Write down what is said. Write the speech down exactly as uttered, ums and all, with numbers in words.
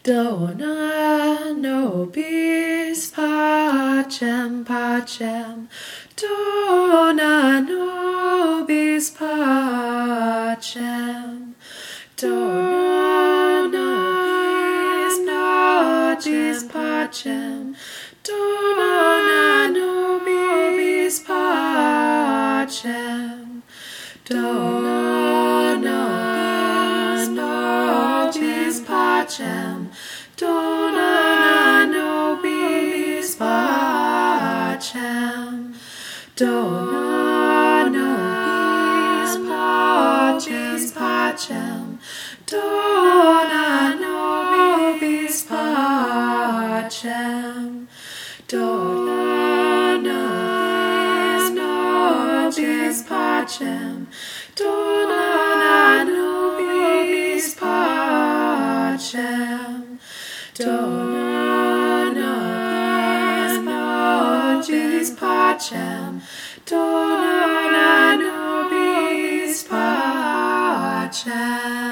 Dona nobis pacem, pacem. Dona nobis pacem. Dona nobis pacem. Dona nobis pacem. Dona nobis pacem. Dona nobis pacem. Dona nobis pacem. Dona nobis pacem. Dona nobis pacem. Dona nobis pacem. Dona nobis pacem. Dona nobis pacem.